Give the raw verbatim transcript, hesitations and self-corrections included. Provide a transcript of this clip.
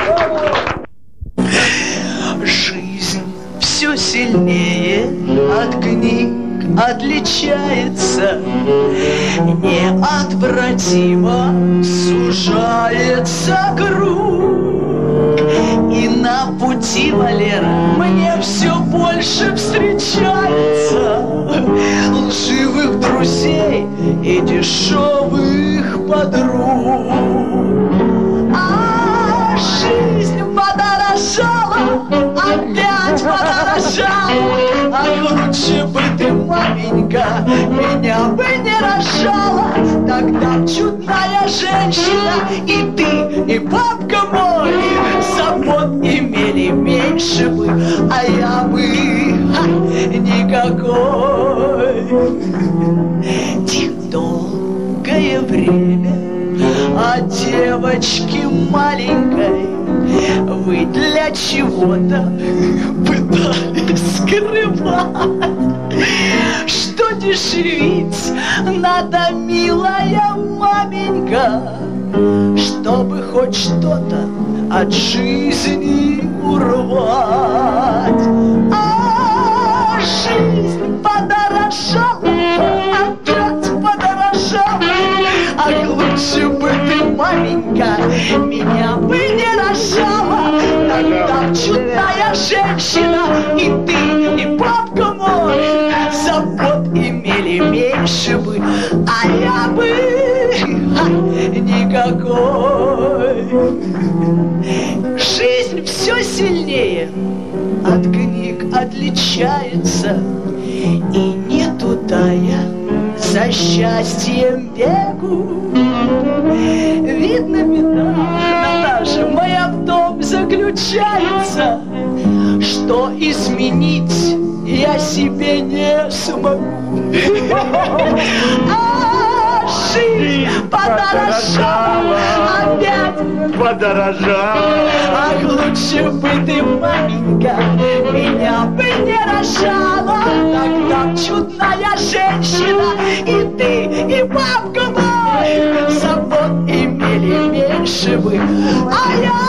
Жизнь все сильнее от книг отличается, неотвратимо сужается круг. И на пути, Валера, мне все больше встречается лживых друзей и дешевых подруг. А жизнь подорожала, опять подорожала. А лучше бы ты, маменька, меня бы не рожала. Тогда чудная женщина и ты, и папка мой забот имели меньше бы, а я бы ха, никакой. Тих долгое время от девочки маленькой вы для чего-то пытались скрывать. Что дешевить надо, милая маменька, чтобы хоть что-то от жизни урвать. А жизнь подорожала, опять подорожала. А лучше бы ты, маменька, меня бы не рожала. Тогда чудная женщина и ты, и папка мой забот имели меньше бы, а я бы ха, никакой. Жизнь все сильнее от книг отличается, и не тутая за счастьем бегу. Видно, беда, Наташа моя в том заключается, что изменить я себе не смогу. А жизнь подорожала, опять подорожала. Ах, лучше бы ты, маменька, меня бы не рожала. Тогда чудная женщина и ты, и папка мой забот имели меньше бы, а я